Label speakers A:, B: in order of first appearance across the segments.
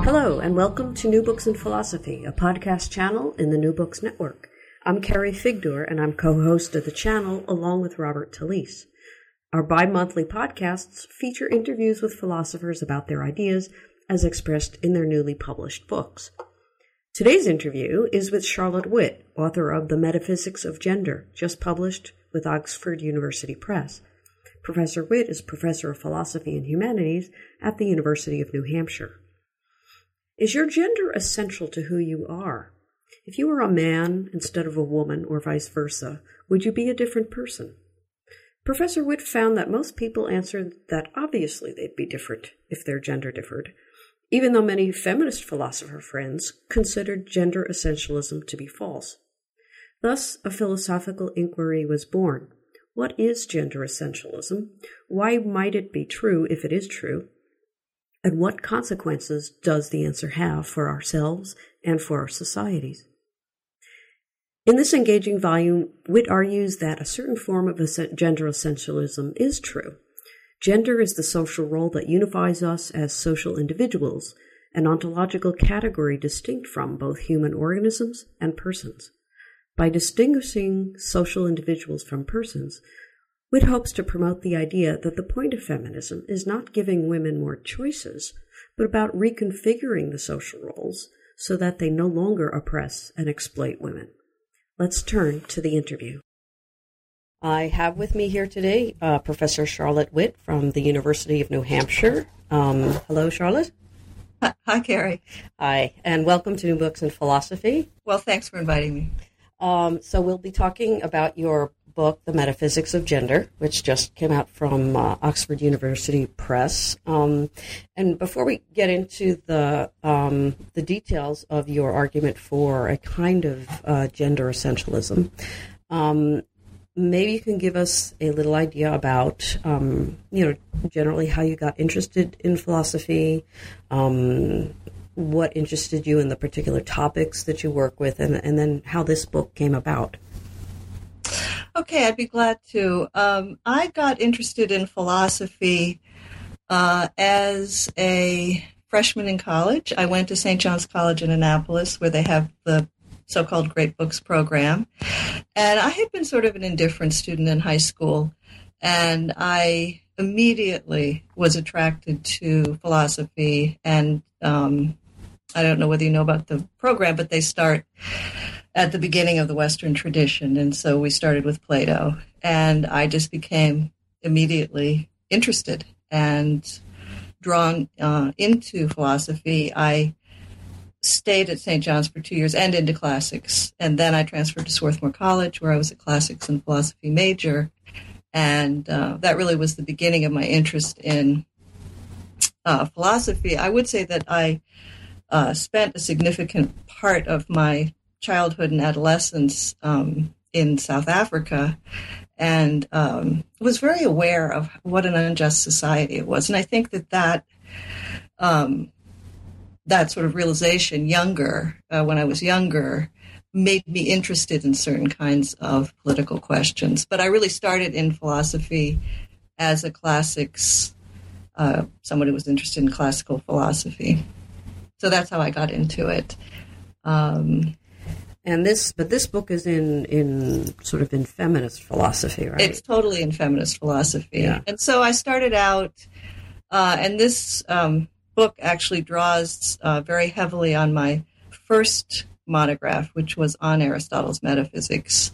A: Hello, and welcome to New Books in Philosophy, a podcast channel in the New Books Network. I'm Carrie Figdor, and I'm co-host of the channel along with Robert Talisse. Our bi-monthly podcasts feature interviews with philosophers about their ideas as expressed in their newly published books. Today's interview is with Charlotte Witt, author of The Metaphysics of Gender, just published with Oxford University Press. Professor Witt is Professor of Philosophy and Humanities at the University of New Hampshire. Is your gender essential to who you are? If you were a man instead of a woman, or vice versa, would you be a different person? Professor Witt found that most people answered that obviously they'd be different if their gender differed, even though many feminist philosopher friends considered gender essentialism to be false. Thus, a philosophical inquiry was born. What is gender essentialism? Why might it be true if it is true? And what consequences does the answer have for ourselves and for our societies? In this engaging volume, Witt argues that a certain form of gender essentialism is true. Gender is the social role that unifies us as social individuals, an ontological category distinct from both human organisms and persons. By distinguishing social individuals from persons, Witt hopes to promote the idea that the point of feminism is not giving women more choices, but about reconfiguring the social roles so that they no longer oppress and exploit women. Let's turn to the interview. I have with me here today Professor Charlotte Witt from the University of New Hampshire. Hello, Charlotte.
B: Hi, Carrie.
A: Hi, and welcome to New Books in Philosophy.
B: Well, thanks for inviting me.
A: So we'll be talking about your book, The Metaphysics of Gender, which just came out from Oxford University Press. And before we get into the details of your argument for a kind of gender essentialism, maybe you can give us a little idea about, generally how you got interested in philosophy, what interested you in the particular topics that you work with, and then how this book came about.
B: Okay, I'd be glad to. I got interested in philosophy as a freshman in college. I went to St. John's College in Annapolis, where they have the so-called Great Books program. And I had been sort of an indifferent student in high school, and I immediately was attracted to philosophy. And I don't know whether you know about the program, but they start at the beginning of the Western tradition. And so we started with Plato, and I just became immediately interested and drawn into philosophy. I stayed at St. John's for 2 years and into classics. And then I transferred to Swarthmore College, where I was a classics and philosophy major. And that really was the beginning of my interest in philosophy. I would say that I spent a significant part of my childhood and adolescence in South Africa, and was very aware of what an unjust society it was. And I think that sort of realization when I was younger, made me interested in certain kinds of political questions. But I really started in philosophy as a classics, someone who was interested in classical philosophy. So that's how I got into it.
A: But this book is in feminist philosophy, right?
B: It's totally in feminist philosophy.
A: Yeah.
B: And so I started out, and this book actually draws very heavily on my first monograph, which was on Aristotle's metaphysics.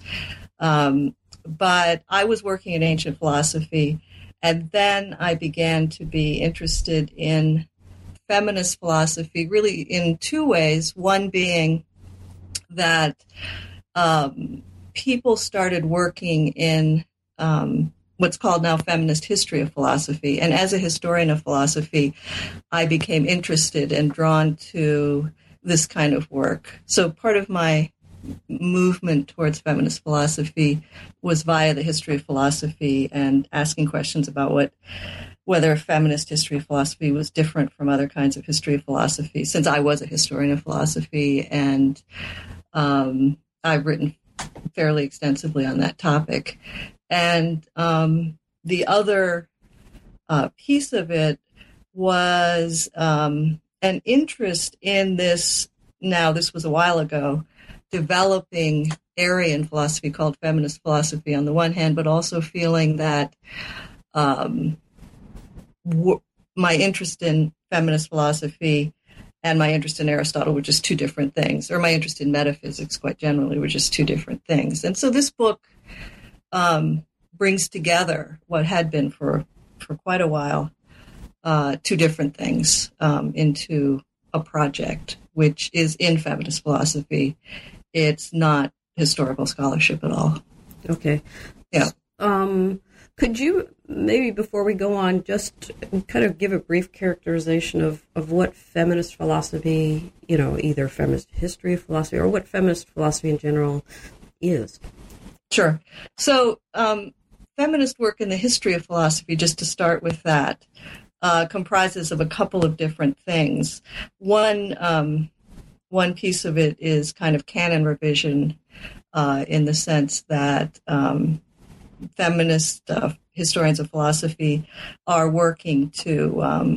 B: But I was working in ancient philosophy, and then I began to be interested in feminist philosophy, really in two ways. One being that people started working in what's called now feminist history of philosophy. And as a historian of philosophy, I became interested and drawn to this kind of work. So part of my movement towards feminist philosophy was via the history of philosophy and asking questions about whether feminist history of philosophy was different from other kinds of history of philosophy, since I was a historian of philosophy, and I've written fairly extensively on that topic. And the other piece of it was an interest in this. Now, this was a while ago, developing area in philosophy called feminist philosophy on the one hand, but also feeling that my interest in feminist philosophy and my interest in Aristotle were just two different things, or my interest in metaphysics quite generally were just two different things. And so this book brings together what had been for quite a while two different things into a project, which is in feminist philosophy. It's not historical scholarship at all.
A: Okay.
B: Yeah.
A: Could you, maybe before we go on, just kind of give a brief characterization of what feminist philosophy, either feminist history of philosophy or what feminist philosophy in general is?
B: Sure. So feminist work in the history of philosophy, just to start with that, comprises of a couple of different things. One piece of it is kind of canon revision in the sense that feminist historians of philosophy are working to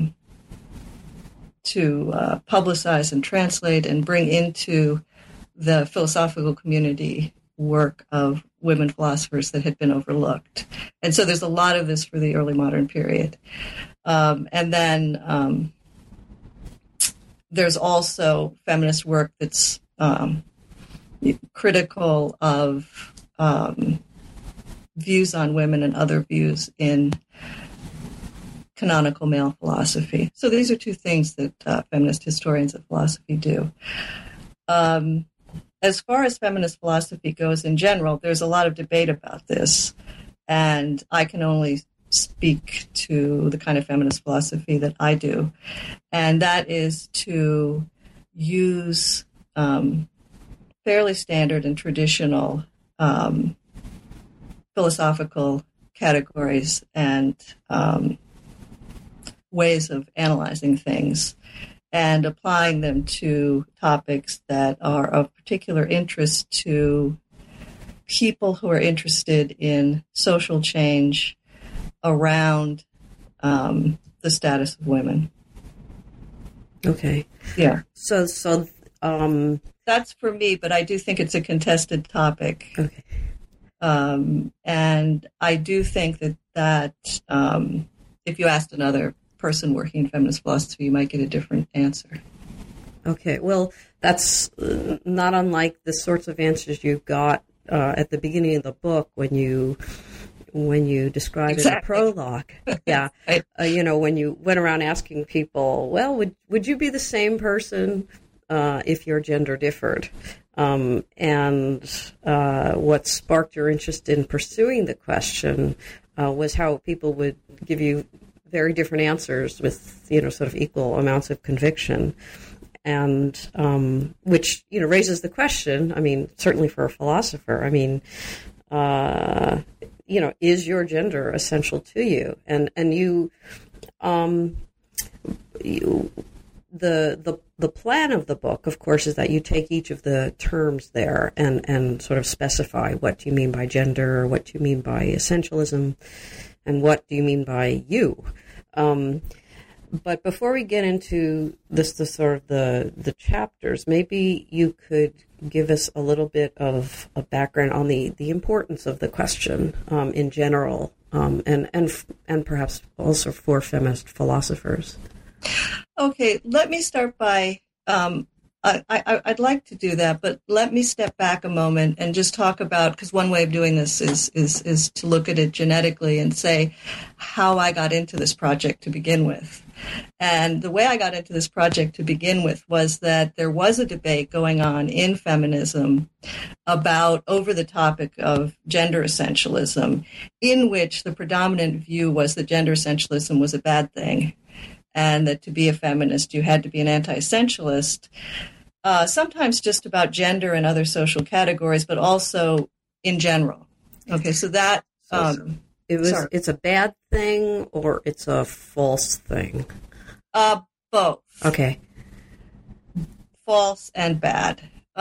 B: publicize and translate and bring into the philosophical community work of women philosophers that had been overlooked. And so there's a lot of this for the early modern period. And then there's also feminist work that's critical of views on women and other views in canonical male philosophy. So these are two things that feminist historians of philosophy do. As far as feminist philosophy goes in general, there's a lot of debate about this, and I can only speak to the kind of feminist philosophy that I do, and that is to use fairly standard and traditional philosophical categories and ways of analyzing things and applying them to topics that are of particular interest to people who are interested in social change around the status of women.
A: Okay.
B: Yeah.
A: So
B: that's for me, but I do think it's a contested topic.
A: Okay.
B: And I do think that if you asked another person working in feminist philosophy, you might get a different answer.
A: Okay. Well, that's not unlike the sorts of answers you got at the beginning of the book when you described in the prologue. Yeah.
B: Right.
A: When you went around asking people, well, would you be the same person if your gender differed? And what sparked your interest in pursuing the question was how people would give you very different answers with, sort of equal amounts of conviction. And which, raises the question, certainly for a philosopher, is your gender essential to you? And the plan of the book, of course, is that you take each of the terms there and sort of specify what do you mean by gender, what do you mean by essentialism, and what do you mean by you. But before we get into the chapters, maybe you could give us a little bit of a background on the importance of the question in general, and perhaps also for feminist philosophers.
B: Okay, let me start by, I'd like to do that, but let me step back a moment and just talk about, because one way of doing this is to look at it genetically and say how I got into this project to begin with. And the way I got into this project to begin with was that there was a debate going on in feminism over the topic of gender essentialism, in which the predominant view was that gender essentialism was a bad thing, and that to be a feminist, you had to be an anti-essentialist, sometimes just about gender and other social categories, but also in general. Okay, so that...
A: It's a bad thing or it's a false thing?
B: Both.
A: Okay.
B: False and bad.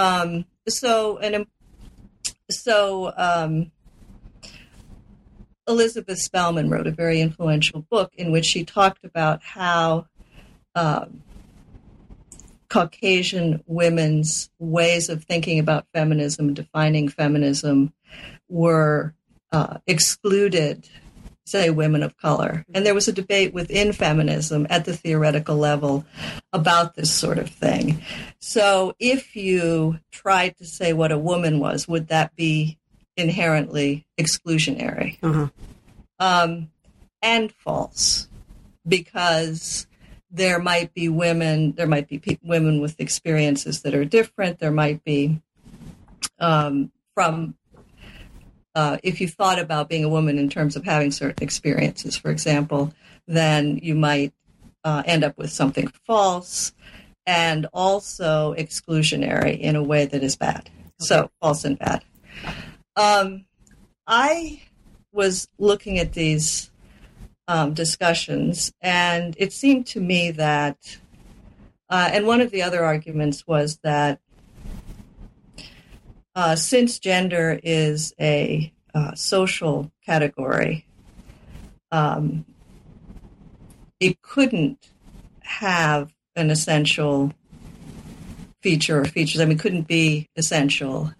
B: Elizabeth Spellman wrote a very influential book in which she talked about how Caucasian women's ways of thinking about feminism and defining feminism were excluded, say, women of color. And there was a debate within feminism at the theoretical level about this sort of thing. So if you tried to say what a woman was, would that be inherently exclusionary? And false, because there might be women with experiences that are different. There might be if you thought about being a woman in terms of having certain experiences, for example, then you might end up with something false and also exclusionary in a way that is bad. Okay. So false and bad. I was looking at these discussions, and it seemed to me that, and one of the other arguments was that since gender is a social category, it couldn't have an essential feature or features. I mean, it couldn't be essential.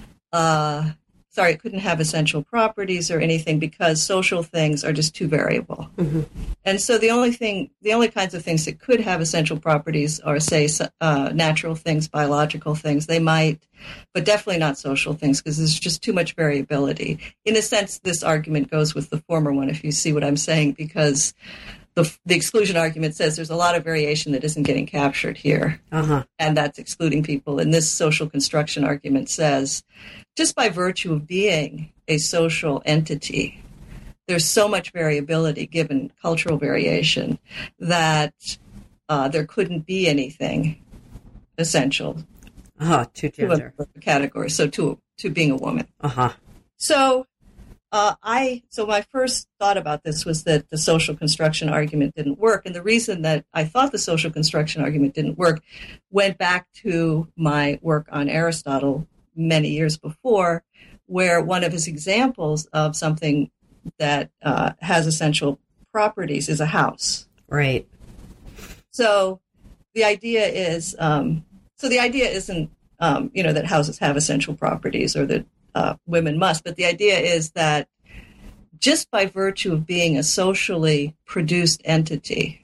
B: It couldn't have essential properties or anything because social things are just too variable. Mm-hmm. And so the only kinds of things that could have essential properties are, say, natural things, biological things. They might, but definitely not social things because there's just too much variability. In a sense, this argument goes with the former one, if you see what I'm saying, because the exclusion argument says there's a lot of variation that isn't getting captured here, and that's excluding people. And this social construction argument says, just by virtue of being a social entity, there's so much variability given cultural variation that there couldn't be anything essential
A: to gender
B: category. So to being a woman. So my first thought about this was that the social construction argument didn't work. And the reason that I thought the social construction argument didn't work went back to my work on Aristotle many years before, where one of his examples of something that has essential properties is a house.
A: Right.
B: So the idea is, isn't, that houses have essential properties or that women must, but the idea is that just by virtue of being a socially produced entity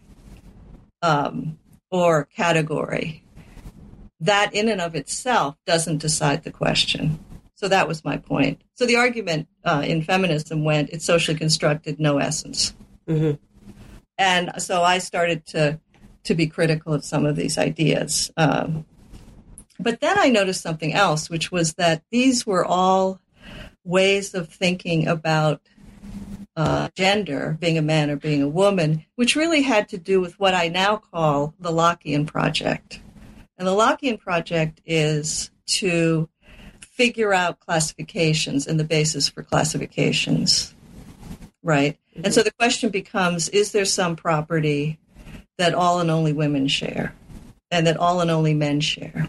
B: or category, that in and of itself doesn't decide the question. So that was my point. So the argument in feminism went, it's socially constructed, no essence. Mm-hmm. And so I started to be critical of some of these ideas. But then I noticed something else, which was that these were all ways of thinking about gender, being a man or being a woman, which really had to do with what I now call the Lockean project. And the Lockean project is to figure out classifications and the basis for classifications, right? Mm-hmm. And so the question becomes, is there some property that all and only women share and that all and only men share?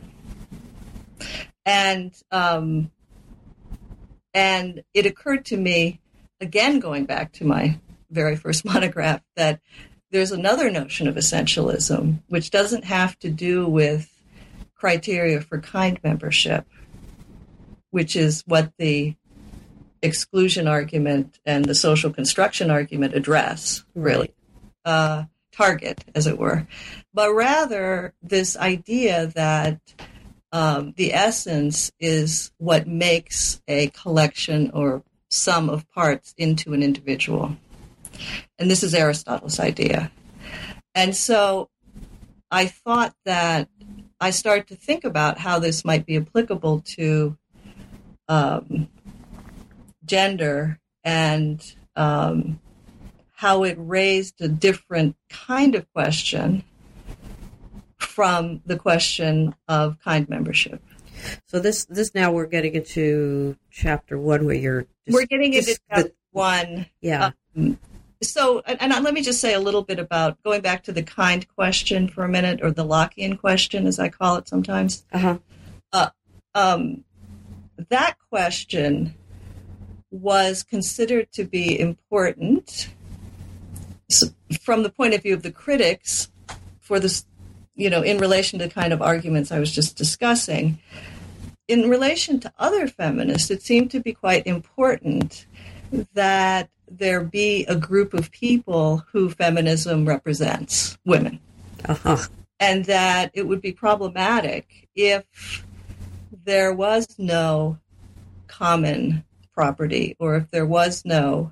B: And it occurred to me, again, going back to my very first monograph, that there's another notion of essentialism, which doesn't have to do with criteria for kind membership, which is what the exclusion argument and the social construction argument address, really, target, as it were. But rather, this idea that the essence is what makes a collection or sum of parts into an individual. And this is Aristotle's idea. And so I thought that I started to think about how this might be applicable to gender and how it raised a different kind of question from the question of kind membership.
A: So this now we're getting into chapter 1 where
B: we're getting into chapter 1.
A: Yeah.
B: So let me just say a little bit about going back to the kind question for a minute, or the Lockean question, as I call it sometimes. That question was considered to be important from the point of view of the critics for the in relation to kind of arguments I was just discussing, in relation to other feminists, it seemed to be quite important that there be a group of people who feminism represents, women.
A: Uh-huh.
B: And that it would be problematic if there was no common property, or if there was no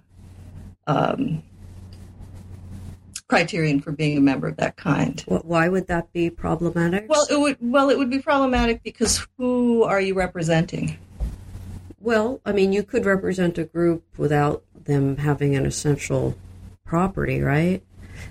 B: criterion for being a member of that kind.
A: Why would that be problematic?
B: Well, it would be problematic because who are you representing?
A: Well, I mean, you could represent a group without them having an essential property, right?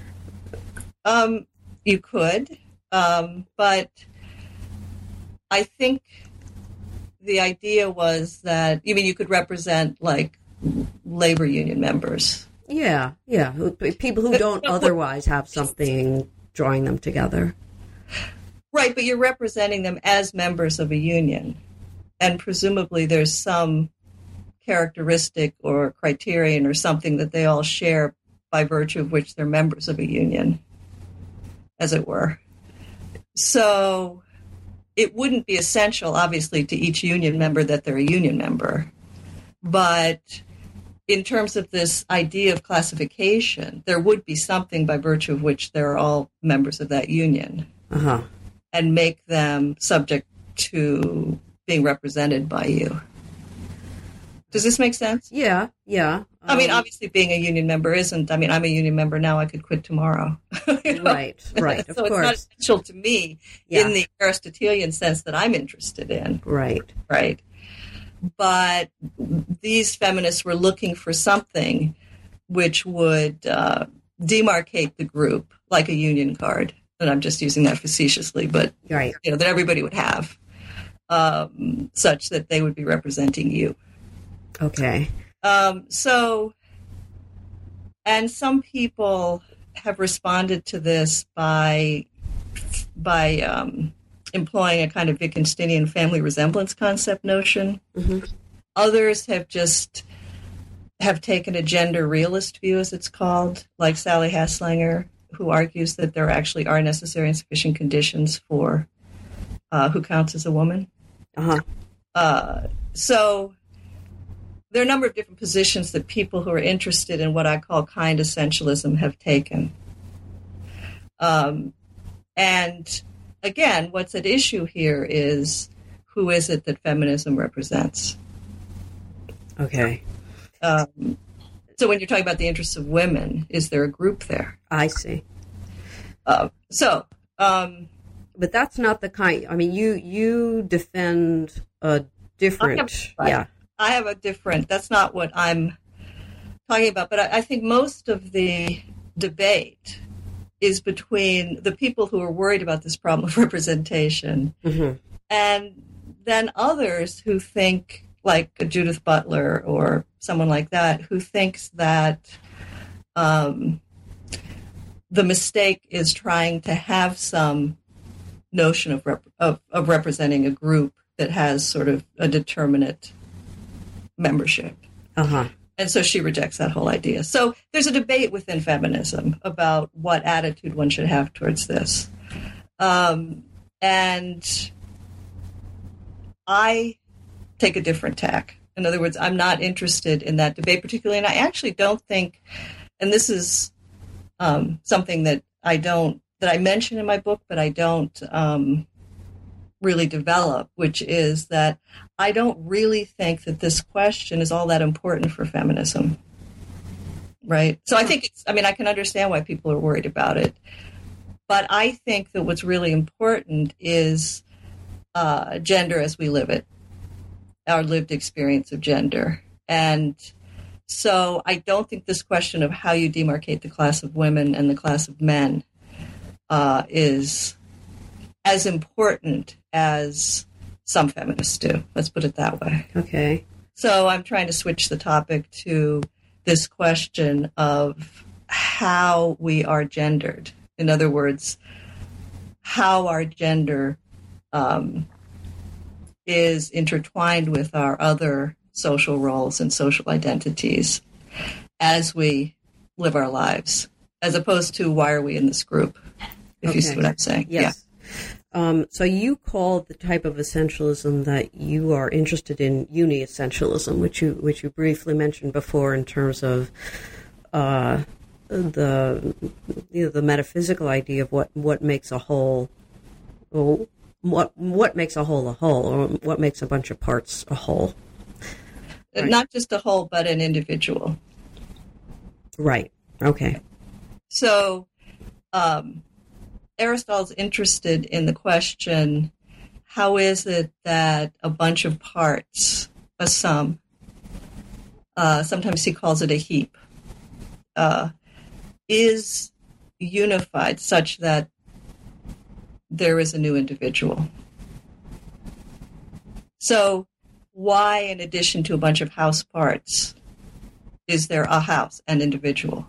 B: You could, but I think the idea was that, you could represent, like, labor union members.
A: Yeah. People who don't otherwise have something drawing them together.
B: Right, but you're representing them as members of a union. And presumably there's some characteristic or criterion or something that they all share by virtue of which they're members of a union, as it were. So it wouldn't be essential, obviously, to each union member that they're a union member. But in terms of this idea of classification, there would be something by virtue of which they're all members of that union, and make them subject to being represented by you. Does this make sense?
A: Yeah.
B: Obviously being a union member isn't, I'm a union member now, I could quit tomorrow.
A: Right, of
B: so
A: course.
B: It's not essential to me in the Aristotelian sense that I'm interested in. Right. But these feminists were looking for something which would demarcate the group like a union card. And I'm just using that facetiously, but
A: right.
B: That everybody would have, such that they would be representing you.
A: Okay.
B: And some people have responded to this by employing a kind of Wittgensteinian family resemblance concept notion. Mm-hmm. Others have taken a gender realist view, as it's called, like Sally Haslanger, who argues that there actually are necessary and sufficient conditions for who counts as a woman. So there are a number of different positions that people who are interested in what I call kind essentialism have taken. And again, what's at issue here is who is it that feminism represents?
A: Okay.
B: So when you're talking about the interests of women, is there a group there?
A: I see.
B: But
A: that's not the kind. You defend a different.
B: I have a different. That's not what I'm talking about. But I think most of the debate is between the people who are worried about this problem of representation, mm-hmm. and then others who think, like Judith Butler or someone like that, who thinks that the mistake is trying to have some notion of representing a group that has sort of a determinate membership. And so she rejects that whole idea. So there's a debate within feminism about what attitude one should have towards this. And I take a different tack. In other words, I'm not interested in that debate particularly. And I actually don't think, and this is something that I mention in my book, but I don't really develop, which is that I don't really think that this question is all that important for feminism, right? So I think I can understand why people are worried about it, but I think that what's really important is gender as we live it, our lived experience of gender. And so I don't think this question of how you demarcate the class of women and the class of men is as important as some feminists do. Let's put it that way.
A: Okay.
B: So I'm trying to switch the topic to this question of how we are gendered. In other words, how our gender is intertwined with our other social roles and social identities as we live our lives, as opposed to why are we in this group? if you see what I'm saying.
A: Yes. Yeah. So you call the type of essentialism that you are interested in uni-essentialism, which you briefly mentioned before in terms of the metaphysical idea of what makes a whole, well, what makes a whole, or what makes a bunch of parts a whole. Right.
B: Not just a whole, but an individual.
A: Right. Okay.
B: So Aristotle's interested in the question, how is it that a bunch of parts, a sum, sometimes he calls it a heap, is unified such that there is a new individual? So why, in addition to a bunch of house parts, is there a house, an individual?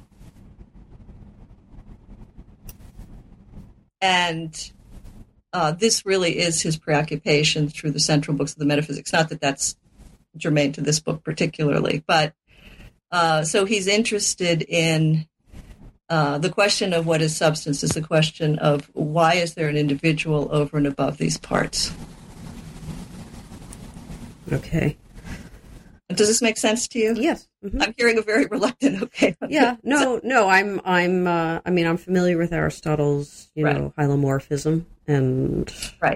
B: And this really is his preoccupation through the central books of the metaphysics. Not that that's germane to this book particularly, but so he's interested in the question of what is substance is the question of why is there an individual over and above these parts?
A: Okay.
B: Does this make sense to you?
A: Yes. Mm-hmm.
B: I'm hearing a very reluctant okay.
A: Yeah. No. I'm familiar with Aristotle's, hylomorphism, and
B: right.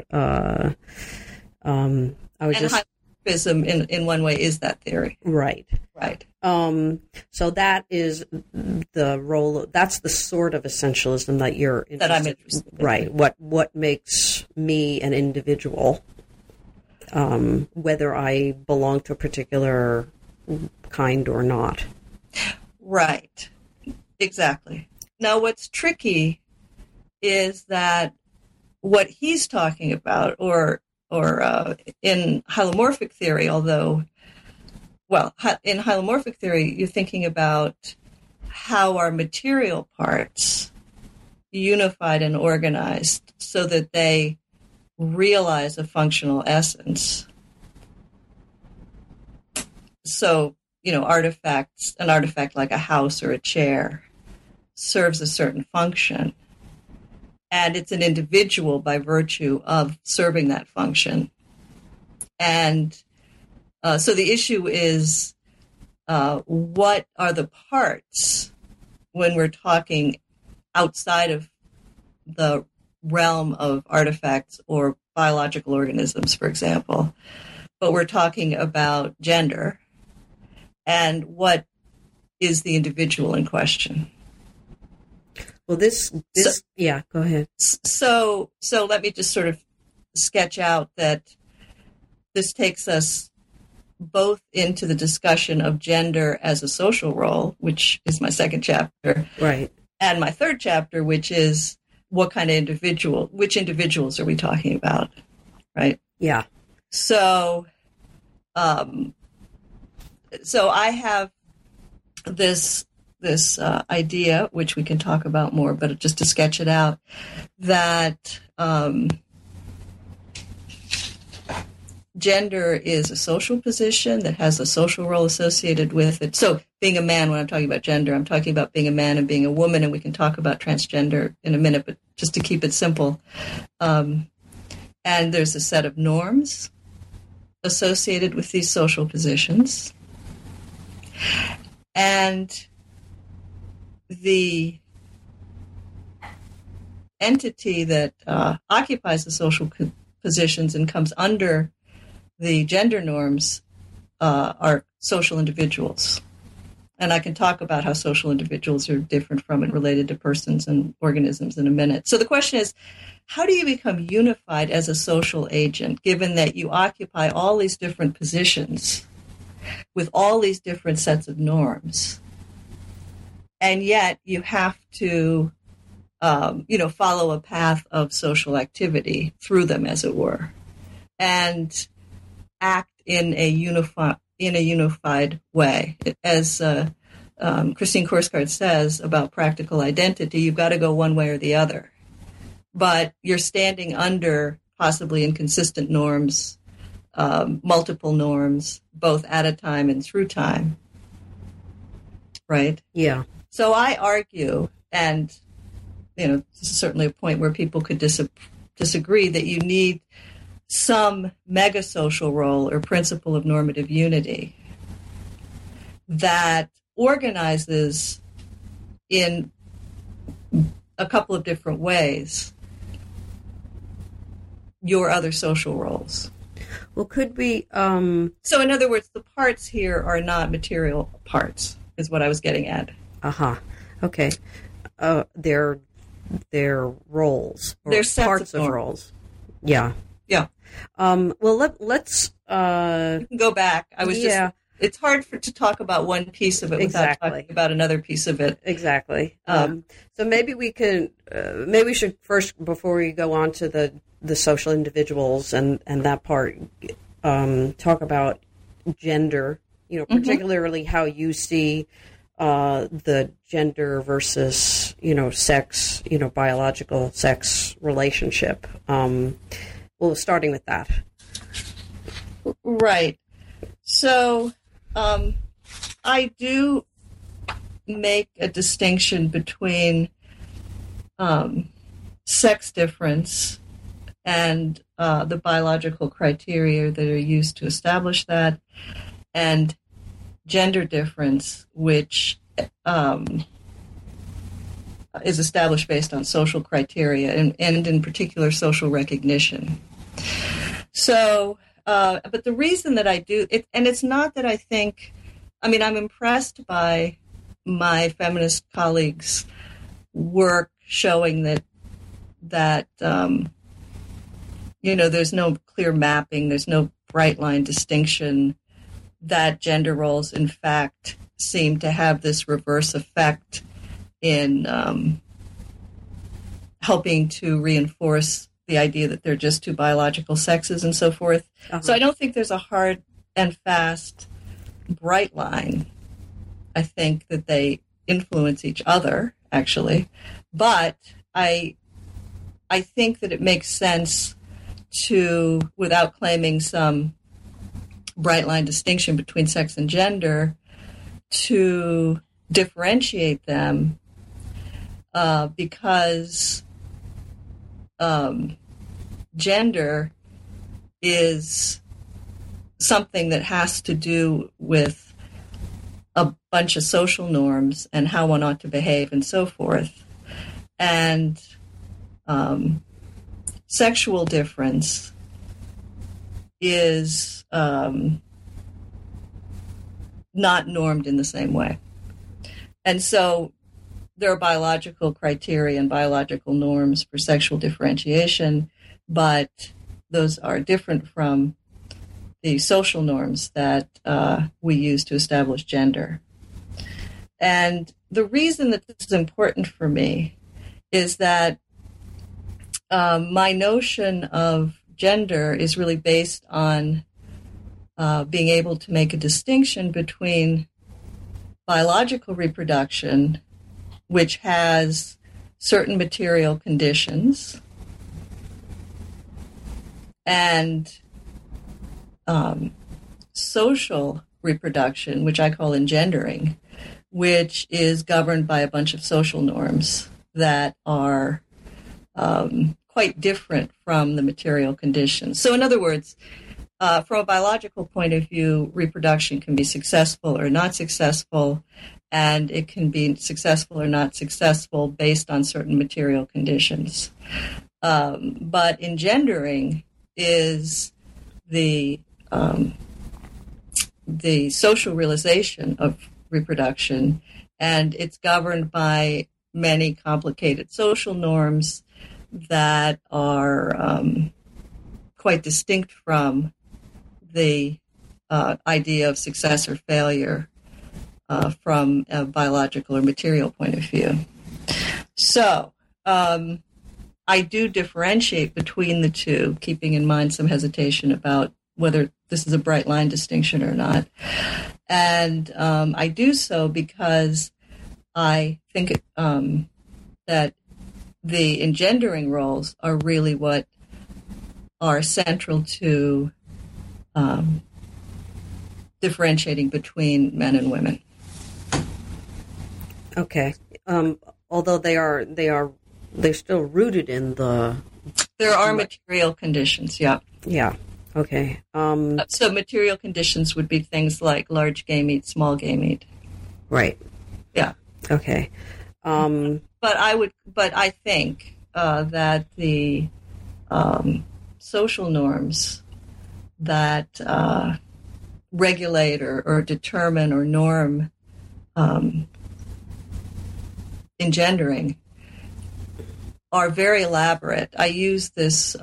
B: Hylomorphism in one way is that theory.
A: Right.
B: Right.
A: So that is the role. That's the sort of essentialism that you're interested,
B: that I'm interested in.
A: Right. What makes me an individual? Whether I belong to a particular kind or not.
B: Right. Exactly. Now, what's tricky is that what he's talking about, or in hylomorphic theory, in hylomorphic theory, you're thinking about how are material parts unified and organized so that they realize a functional essence. So, an artifact like a house or a chair serves a certain function, and it's an individual by virtue of serving that function. And so the issue is, what are the parts when we're talking outside of the realm of artifacts or biological organisms, for example, but we're talking about gender, and what is the individual in question?
A: Well, yeah, go ahead.
B: So let me just sort of sketch out that this takes us both into the discussion of gender as a social role, which is my second chapter,
A: right,
B: and my third chapter, which is what kind of which individuals are we talking about, right?
A: Yeah.
B: So, so I have this idea, which we can talk about more, but just to sketch it out, that gender is a social position that has a social role associated with it. So being a man, when I'm talking about gender, I'm talking about being a man and being a woman, and we can talk about transgender in a minute, but just to keep it simple. And there's a set of norms associated with these social positions. And the entity that occupies the social positions and comes under the gender norms are social individuals. And I can talk about how social individuals are different from and related to persons and organisms in a minute. So the question is, how do you become unified as a social agent, given that you occupy all these different positions with all these different sets of norms? And yet you have to, follow a path of social activity through them, as it were, and act in a unified way. As Christine Korsgaard says about practical identity, you've got to go one way or the other. But you're standing under possibly inconsistent norms, multiple norms, both at a time and through time. Right?
A: Yeah.
B: So I argue, and this is certainly a point where people could disagree, that you need some mega-social role or principle of normative unity that organizes in a couple of different ways your other social roles.
A: Well, could we...
B: So in other words, the parts here are not material parts, is what I was getting at.
A: Okay. They're roles. Or
B: they're sets
A: parts
B: of
A: roles. Yeah.
B: Yeah.
A: Well, let's...
B: You can go back. It's hard to talk about one piece of it without talking about another piece of it.
A: Exactly. So maybe we can, maybe we should first, before we go on to the social individuals and that part, talk about gender, particularly how you see the gender versus, sex, biological sex relationship. Well, starting with that.
B: Right. So I do make a distinction between sex difference and the biological criteria that are used to establish that, and gender difference, which is established based on social criteria and in particular social recognition. So, but the reason that I do it, and it's not that I think, I'm impressed by my feminist colleagues' work showing that there's no clear mapping, there's no bright line distinction, that gender roles, in fact, seem to have this reverse effect in helping to reinforce the idea that they're just two biological sexes and so forth. Uh-huh. So I don't think there's a hard and fast, bright line. I think that they influence each other, actually. But I think that it makes sense to, without claiming some bright line distinction between sex and gender, to differentiate them because gender is something that has to do with a bunch of social norms and how one ought to behave and so forth. And sexual difference is not normed in the same way. And so there are biological criteria and biological norms for sexual differentiation, but those are different from the social norms that we use to establish gender. And the reason that this is important for me is that my notion of gender is really based on being able to make a distinction between biological reproduction, which has certain material conditions, and social reproduction, which I call engendering, which is governed by a bunch of social norms that are quite different from the material conditions. So in other words, from a biological point of view, reproduction can be successful or not successful, and it can be successful or not successful based on certain material conditions. But engendering is the social realization of reproduction, and it's governed by many complicated social norms that are quite distinct from the idea of success or failure from a biological or material point of view. So I do differentiate between the two, keeping in mind some hesitation about whether this is a bright line distinction or not. And I do so because I think that the engendering roles are really what are central to differentiating between men and women.
A: Okay. Although they are they're still rooted in the.
B: There are material conditions. Yeah.
A: Yeah. Okay.
B: So material conditions would be things like large game eat, small game eat.
A: Right.
B: Yeah.
A: Okay.
B: But I think that the social norms that regulate or determine or norm engendering are very elaborate. I use this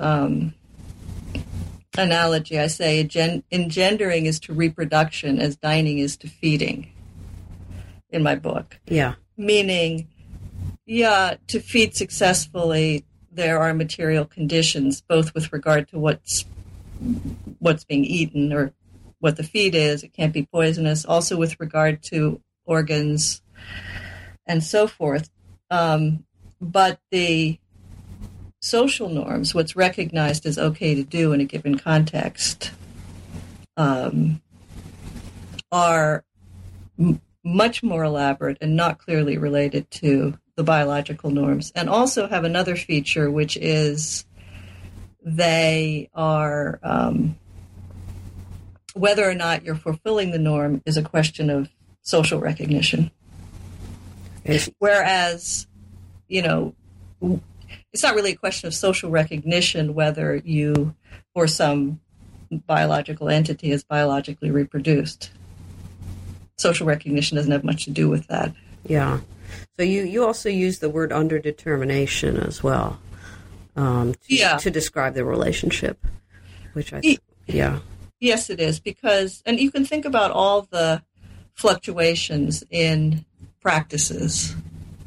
B: analogy. I say engendering is to reproduction as dining is to feeding in my book.
A: Yeah.
B: Meaning, to feed successfully, there are material conditions, both with regard to what's being eaten or what the feed is. It can't be poisonous. Also with regard to organs and so forth. But the social norms, what's recognized as okay to do in a given context, are much more elaborate and not clearly related to the biological norms, and also have another feature, which is they are whether or not you're fulfilling the norm is a question of social recognition. Whereas, it's not really a question of social recognition whether you or some biological entity is biologically reproduced. Social recognition doesn't have much to do with that.
A: Yeah. So you also use the word underdetermination as well to describe the relationship, which yeah.
B: Yes, it is, because, and you can think about all the fluctuations in practices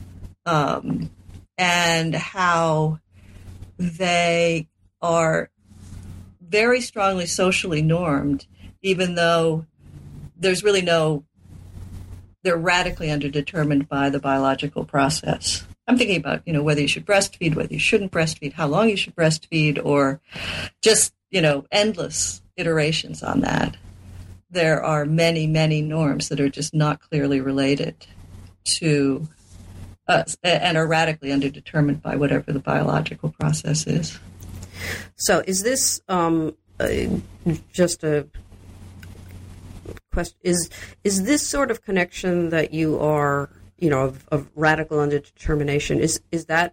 B: and how they are very strongly socially normed, even though there's really they're radically underdetermined by the biological process. I'm thinking about, whether you should breastfeed, whether you shouldn't breastfeed, how long you should breastfeed, or just, endless iterations on that. There are many, many norms that are just not clearly related to us and are radically underdetermined by whatever the biological process is.
A: So is this just a question? Is this sort of connection that you are, of radical underdetermination, is that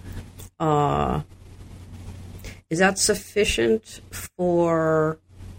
A: sufficient for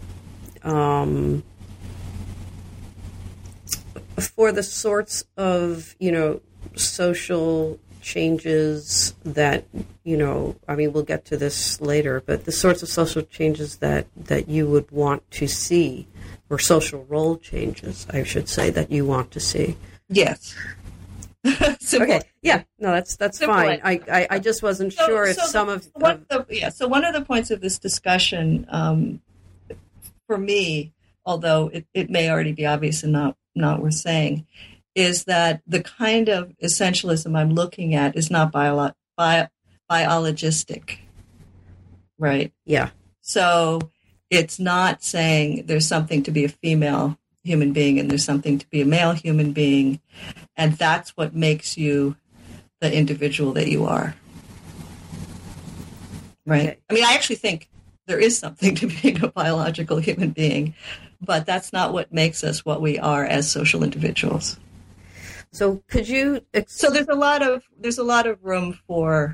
A: the sorts of, social changes that, we'll get to this later, but the sorts of social changes that you would want to see, or social role changes, I should say, that you want to see?
B: Yes.
A: Okay. Yeah. No, that's fine. I just wasn't sure if So one
B: of the points of this discussion, for me, although it may already be obvious and not worth saying, is that the kind of essentialism I'm looking at is not biologistic, right?
A: Yeah.
B: So it's not saying there's something to be a female human being and there's something to be a male human being, and that's what makes you the individual that you are, right? Okay. I mean, I actually think there is something to being a biological human being, but that's not what makes us what we are as social individuals.
A: So could you?
B: So there's a lot of room for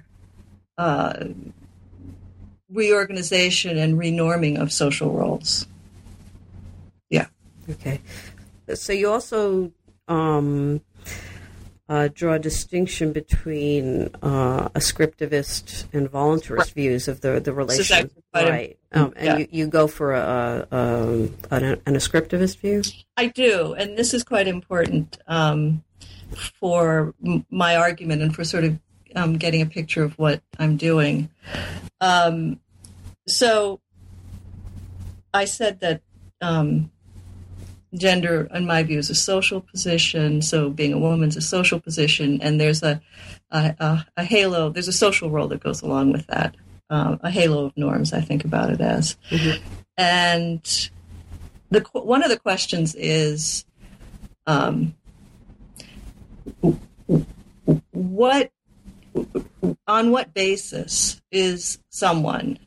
B: reorganization and renorming of social roles. Yeah.
A: Okay. So you also draw a distinction between ascriptivist and voluntarist views of the relation, right? And you go for an ascriptivist view.
B: I do, and this is quite important for my argument and for sort of getting a picture of what I'm doing. So I said that gender, in my view, is a social position. So being a woman's a social position, and there's a halo. There's a social role that goes along with that. A halo of norms, I think about it as. Mm-hmm. And one of the questions is, what on what basis is someone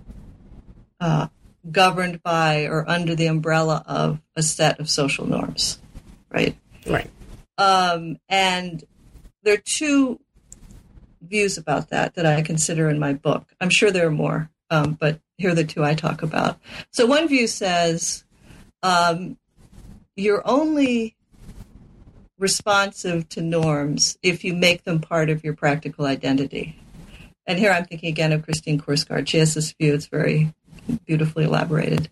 B: governed by or under the umbrella of a set of social norms, right?
A: Right.
B: And there are two views about that I consider in my book. I'm sure there are more, but here are the two I talk about. So one view says you're only responsive to norms if you make them part of your practical identity. And here I'm thinking again of Christine Korsgaard. She has this view. It's very beautifully elaborated.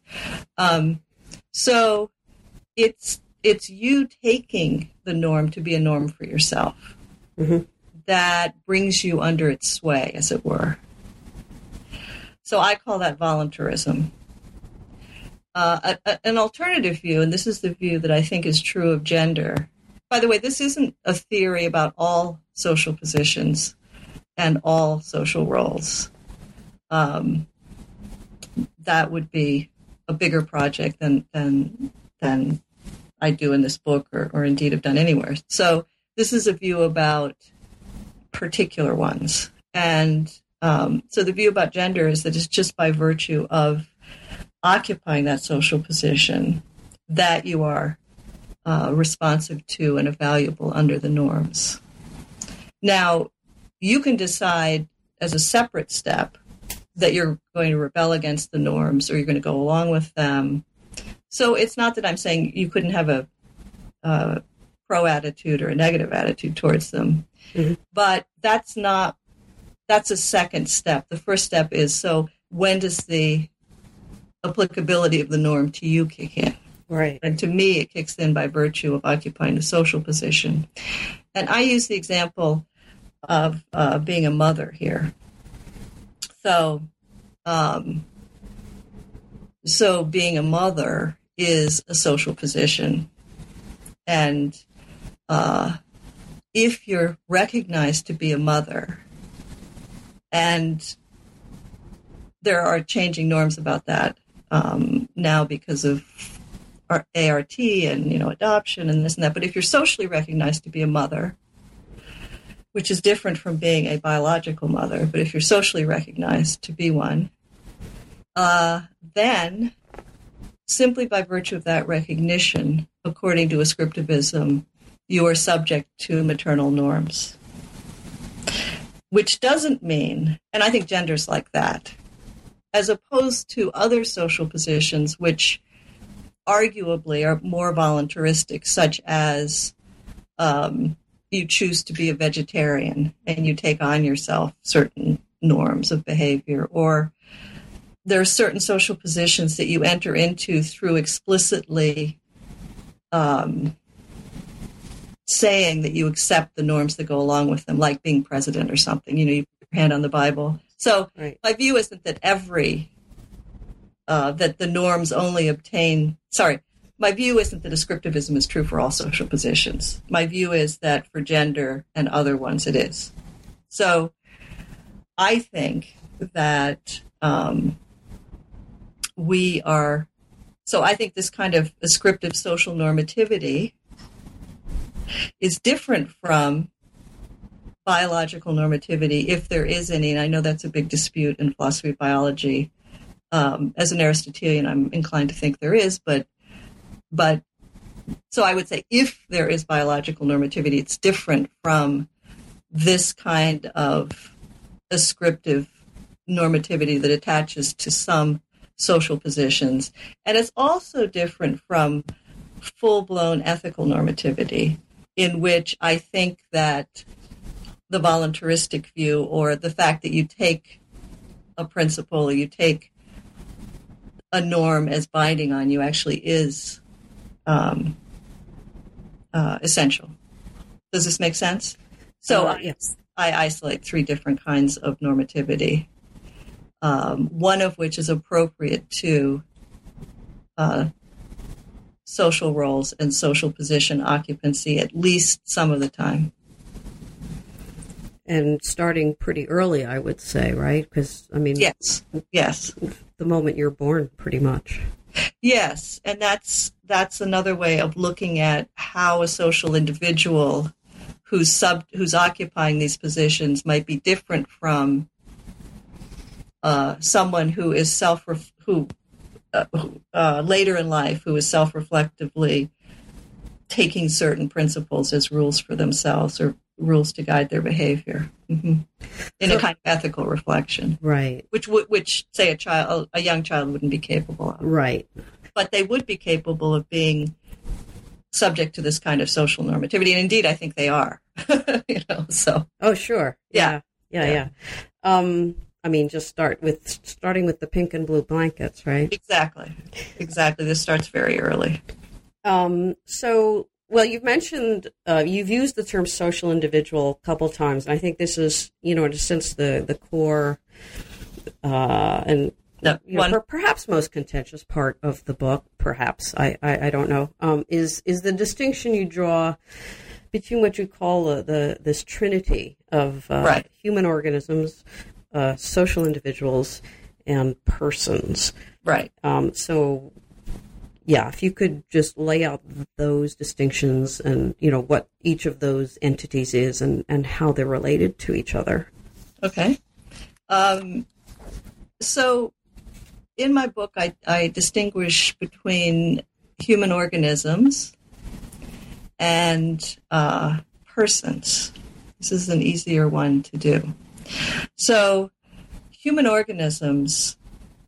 B: So it's you taking the norm to be a norm for yourself that brings you under its sway, as it were. So I call that voluntarism. An alternative view, and this is the view that I think is true of gender. By the way, this isn't a theory about all social positions and all social roles. That would be a bigger project than I do in this book or indeed have done anywhere. So this is a view about particular ones. And so the view about gender is that it's just by virtue of occupying that social position that you are responsive to and valuable under the norms. Now, you can decide as a separate step that you're going to rebel against the norms or you're going to go along with them. So it's not that I'm saying you couldn't have a pro attitude or a negative attitude towards them, but that's a second step. The first step is, so when does the applicability of the norm to you kick in?
A: Right.
B: And to me, it kicks in by virtue of occupying a social position. And I use the example of being a mother here. So being a mother is a social position. And if you're recognized to be a mother, and there are changing norms about that now because of ART and, adoption and this and that. But if you're socially recognized to be a mother, which is different from being a biological mother, but if you're socially recognized to be one, then simply by virtue of that recognition, according to ascriptivism, you are subject to maternal norms. Which doesn't mean, and I think gender's like that, as opposed to other social positions which arguably are more voluntaristic, such as you choose to be a vegetarian and you take on yourself certain norms of behavior, or there are certain social positions that you enter into through explicitly saying that you accept the norms that go along with them, like being president or something. You put your hand on the Bible. So right. My view isn't that that the norms only obtain. My view isn't that ascriptivism is true for all social positions. My view is that for gender and other ones, it is. So I think that I think this kind of ascriptive social normativity is different from biological normativity, if there is any, and I know that's a big dispute in philosophy of biology. As an Aristotelian, I'm inclined to think there is, but so I would say if there is biological normativity, it's different from this kind of ascriptive normativity that attaches to some social positions. And it's also different from full-blown ethical normativity, in which I think that the voluntaristic view, or the fact that you take a principle or you take a norm as binding on you, actually is essential. Does this make sense? So
A: yes.
B: I isolate three different kinds of normativity, one of which is appropriate to social roles and social position occupancy, at least some of the time.
A: And starting pretty early, I would say, right? Because,
B: Yes.
A: The moment you're born, pretty much.
B: Yes, and that's another way of looking at how a social individual who's occupying these positions might be different from someone who is later in life who is self-reflectively taking certain principles as rules for themselves or rules to guide their behavior in a kind of ethical reflection,
A: right?
B: Which say a young child wouldn't be capable of,
A: right?
B: But they would be capable of being subject to this kind of social normativity, and indeed, I think they are. So.
A: Oh, sure. Yeah. I mean, just starting with the pink and blue blankets, right?
B: Exactly. This starts very early.
A: So, well, you've mentioned, you've used the term social individual a couple times. And I think this is, in a sense, the core and perhaps most contentious part of the book. Perhaps I don't know. Is the distinction you draw between what you call this trinity of human organisms, social individuals, and persons.
B: Right.
A: So, yeah, if you could just lay out those distinctions and, what each of those entities is and how they're related to each other.
B: Okay. So in my book, I distinguish between human organisms and persons. This is an easier one to do. So human organisms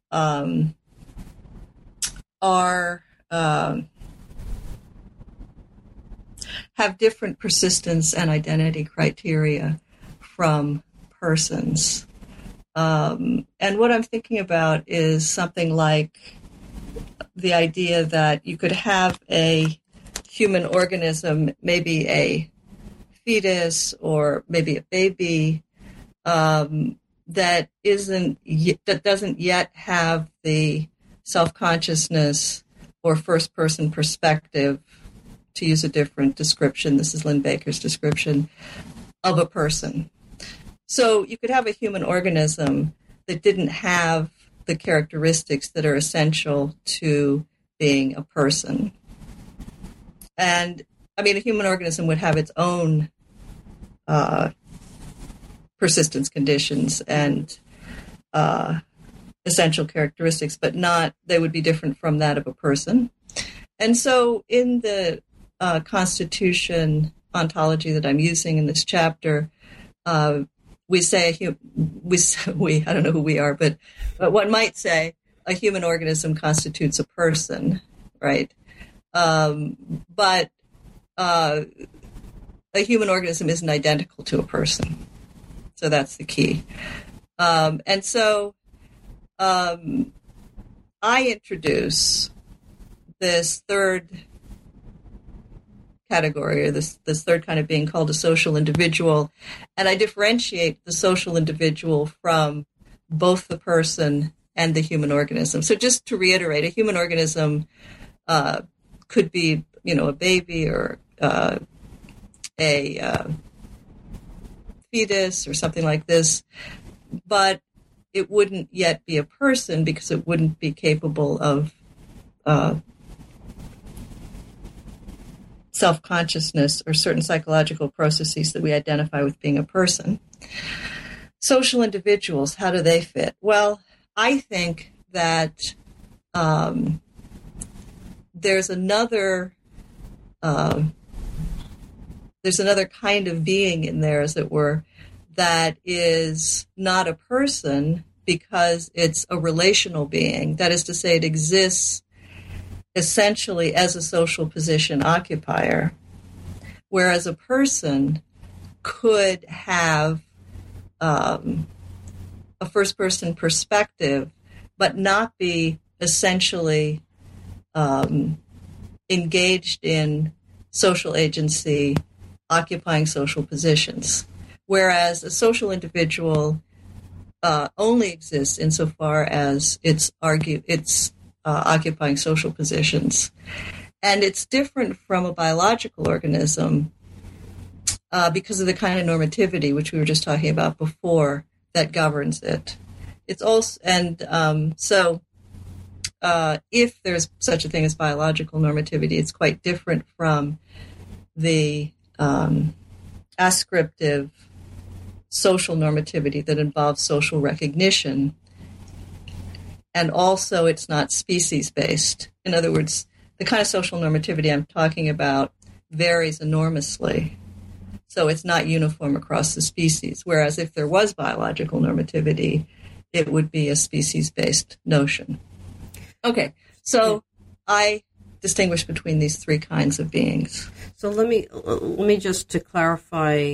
B: have different persistence and identity criteria from persons. And what I'm thinking about is something like the idea that you could have a human organism, maybe a fetus or maybe a baby, that doesn't yet have the self-consciousness or first-person perspective, to use a different description, this is Lynn Baker's description, of a person. So you could have a human organism that didn't have the characteristics that are essential to being a person. And, I mean, a human organism would have its own persistence conditions and essential characteristics, but they would be different from that of a person. And so in the Constitution ontology that I'm using in this chapter, we say, I don't know who we are, but one might say a human organism constitutes a person, right? But a human organism isn't identical to a person. So that's the key. And so I introduce this third category, or this third kind of being called a social individual, and I differentiate the social individual from both the person and the human organism. So just to reiterate, a human organism could be, a baby or a fetus or something like this, but it wouldn't yet be a person because it wouldn't be capable of self-consciousness or certain psychological processes that we identify with being a person. Social individuals, how do they fit? Well, I think that there's another kind of being in there, as it were, that is not a person because it's a relational being. That is to say, it exists essentially as a social position occupier, whereas a person could have a first-person perspective, but not be essentially engaged in social agency, occupying social positions. Whereas a social individual only exists insofar as it's occupying social positions. And it's different from a biological organism because of the kind of normativity, which we were just talking about before, that governs it. It's also, and so if there's such a thing as biological normativity, it's quite different from the ascriptive social normativity that involves social recognition. And also it's not species-based. In other words, the kind of social normativity I'm talking about varies enormously. So it's not uniform across the species. Whereas if there was biological normativity, it would be a species-based notion. Okay, so I distinguish between these three kinds of beings.
A: So let me just to clarify,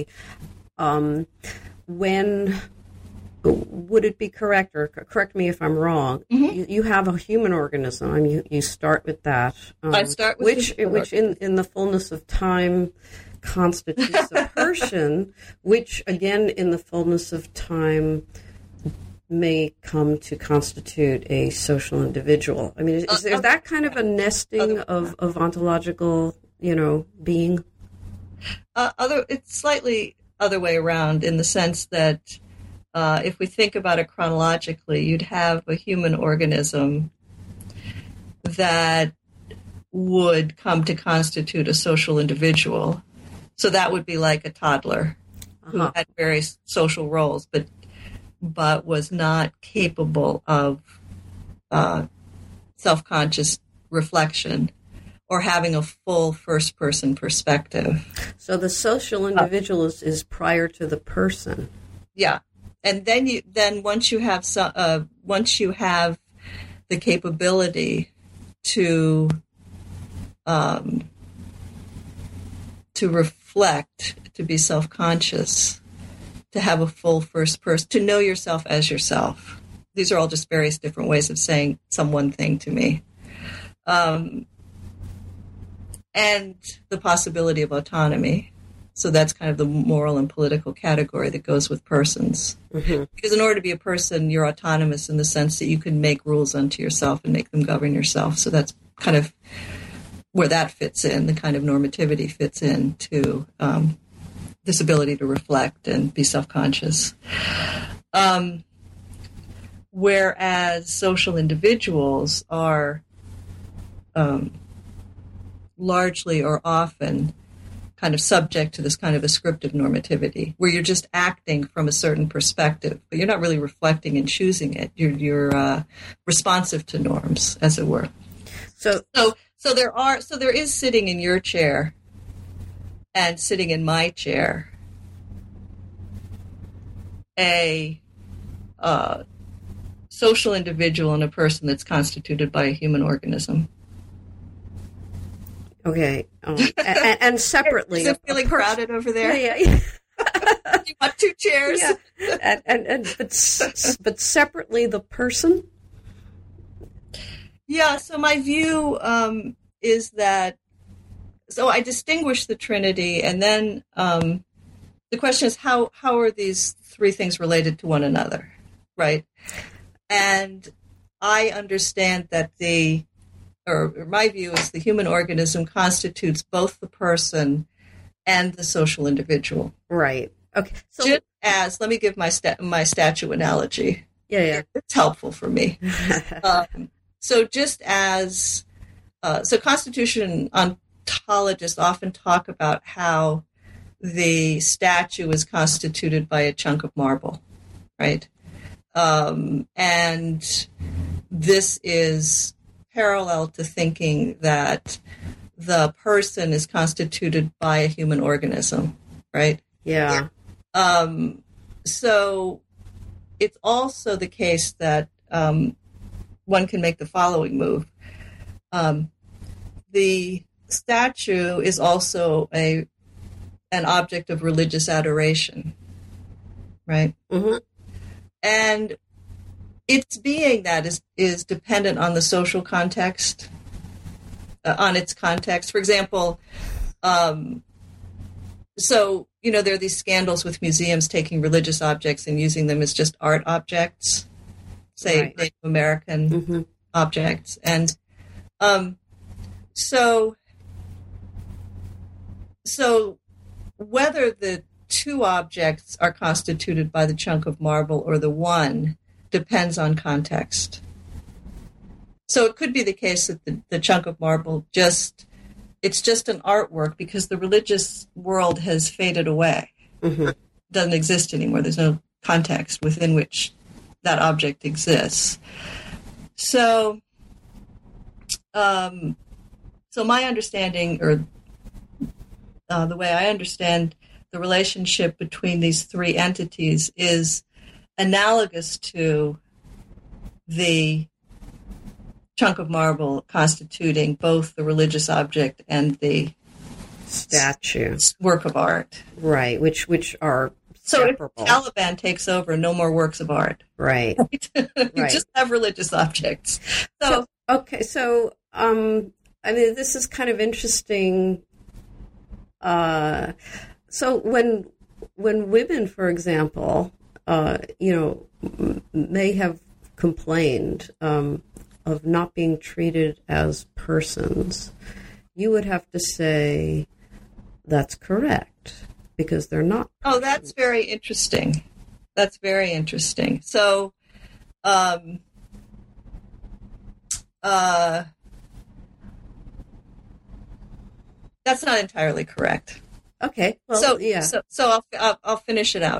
A: when would it be correct, or correct me if I'm wrong? Mm-hmm. You have a human organism. I mean, you start with that.
B: I start with
A: which in the fullness of time constitutes a person, which again in the fullness of time may come to constitute a social individual. I mean, is there that kind of a nesting of ontological, being?
B: It's slightly other way around in the sense that if we think about it chronologically, you'd have a human organism that would come to constitute a social individual. So that would be like a toddler who had various social roles, but was not capable of self-conscious reflection or having a full first-person perspective.
A: So the social individual is prior to the person.
B: Yeah, and then once you have the capability to reflect, to be self-conscious, to have a full first person, to know yourself as yourself. These are all just various different ways of saying some one thing to me. And the possibility of autonomy. So that's kind of the moral and political category that goes with persons. Mm-hmm. Because in order to be a person, you're autonomous in the sense that you can make rules unto yourself and make them govern yourself. So that's kind of where that fits in, the kind of normativity fits into this ability to reflect and be self-conscious. Whereas social individuals are largely or often kind of subject to this kind of ascriptive normativity, where you're just acting from a certain perspective, but you're not really reflecting and choosing it. You're responsive to norms, as it were. So there is sitting in your chair and sitting in my chair a social individual and a person that's constituted by a human organism.
A: Okay, and separately.
B: Is it feeling crowded over there?
A: Yeah.
B: You want two chairs?
A: Yeah, but separately the person.
B: Yeah. So my view is that. So I distinguish the Trinity, and then the question is how are these three things related to one another, right? And I understand that my view is the human organism constitutes both the person and the social individual.
A: Right. Okay. So
B: just as, let me give my statue analogy.
A: Yeah.
B: It's helpful for me. So just as, constitution ontologists often talk about how the statue is constituted by a chunk of marble, right? And this is parallel to thinking that the person is constituted by a human organism, right?
A: Yeah.
B: So it's also the case that one can make the following move. The statue is also an object of religious adoration, right? Mm-hmm. And its being that is dependent on the social context, on its context. For example, there are these scandals with museums taking religious objects and using them as just art objects, say right. Native American mm-hmm. objects. And so whether the two objects are constituted by the chunk of marble or the one depends on context. So it could be the case that the chunk of marble it's just an artwork because the religious world has faded away. doesn't exist anymore. There's no context within which that object exists. So, so my understanding, or the way I understand the relationship between these three entities, is analogous to the chunk of marble constituting both the religious object and the
A: statue
B: work of art.
A: Right, which are
B: so
A: separable.
B: If Taliban takes over, no more works of art.
A: Right.
B: You
A: Right.
B: just have religious objects. So
A: I mean, this is kind of interesting. So when women, for example, may have complained of not being treated as persons, you would have to say that's correct, because they're not persons.
B: Oh, that's very interesting. That's very interesting. So, that's not entirely correct.
A: Okay. Well,
B: So I'll finish it out.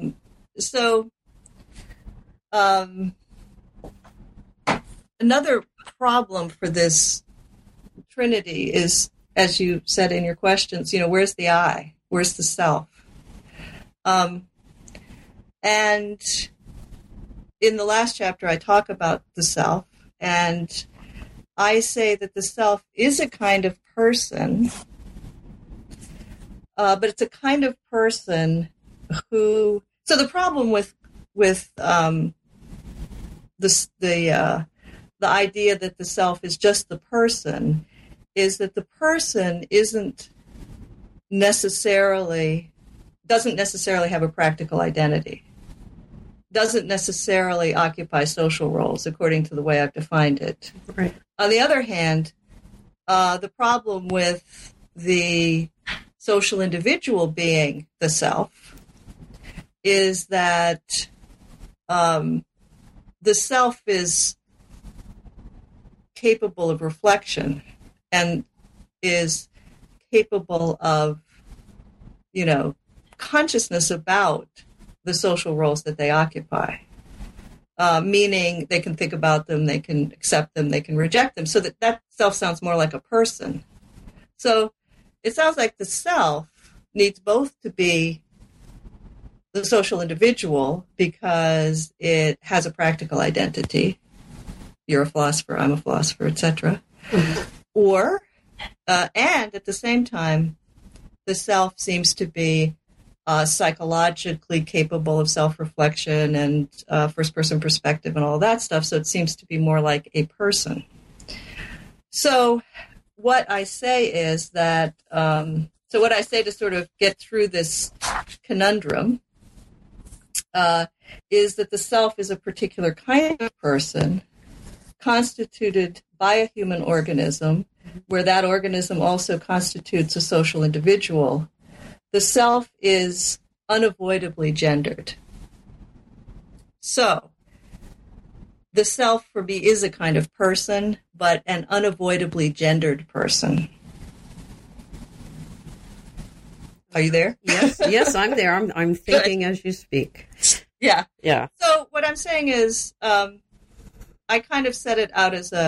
B: Another problem for this trinity is, as you said in your questions, where's the I? Where's the self? And in the last chapter, I talk about the self, and I say that the self is a kind of person, but it's a kind of person who. So the problem with the idea that the self is just the person is that the person doesn't necessarily have a practical identity, doesn't necessarily occupy social roles according to the way I've defined it.
A: Right.
B: On the other hand, the problem with the social individual being the self is that the self is capable of reflection and is capable of, consciousness about the social roles that they occupy, meaning they can think about them, they can accept them, they can reject them, so that self sounds more like a person. So it sounds like the self needs both to be the social individual because it has a practical identity. You're a philosopher, I'm a philosopher, etc. Or, and at the same time, the self seems to be psychologically capable of self-reflection and first-person perspective and all that stuff, so it seems to be more like a person. So what I say is that, what I say to sort of get through this conundrum is that the self is a particular kind of person constituted by a human organism, where that organism also constitutes a social individual. The self is unavoidably gendered. So, the self for me is a kind of person, but an unavoidably gendered person. Are you there?
A: Yes, I'm there. I'm thinking as you speak.
B: Yeah.
A: Yeah.
B: So what I'm saying is, I kind of set it out as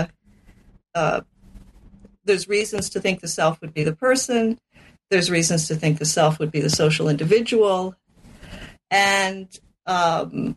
B: there's reasons to think the self would be the person. There's reasons to think the self would be the social individual. And I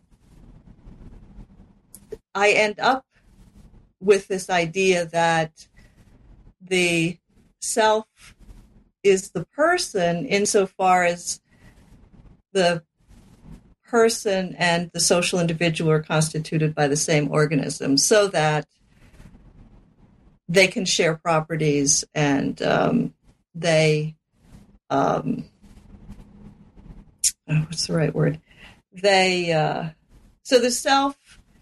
B: end up with this idea that the self is the person insofar as the person and the social individual are constituted by the same organism, so that they can share properties and they what's the right word? So the self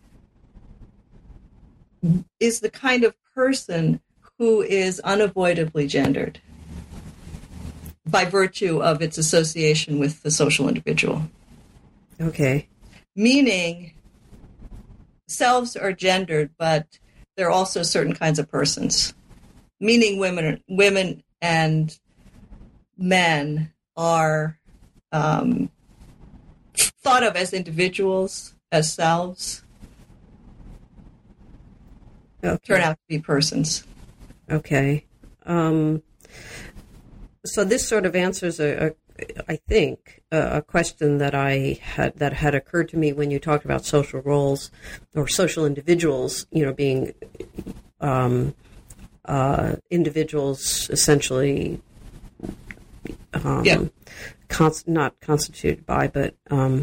B: is the kind of person who is unavoidably gendered by virtue of its association with the social individual.
A: Okay.
B: Meaning, selves are gendered, but there are also certain kinds of persons. Meaning, women and men are thought of as individuals, as selves, turn out to be persons.
A: Okay. So this sort of answers I think a question that had occurred to me when you talked about social roles or social individuals, being individuals essentially not constituted by, but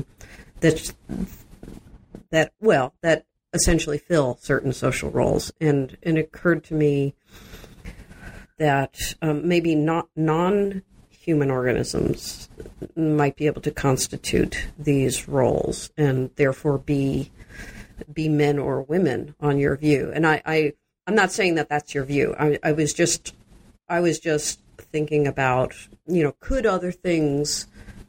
A: that essentially fill certain social roles, and it occurred to me that maybe not non-human organisms might be able to constitute these roles and therefore be men or women on your view. And I'm not saying that that's your view. I was just thinking about, could other things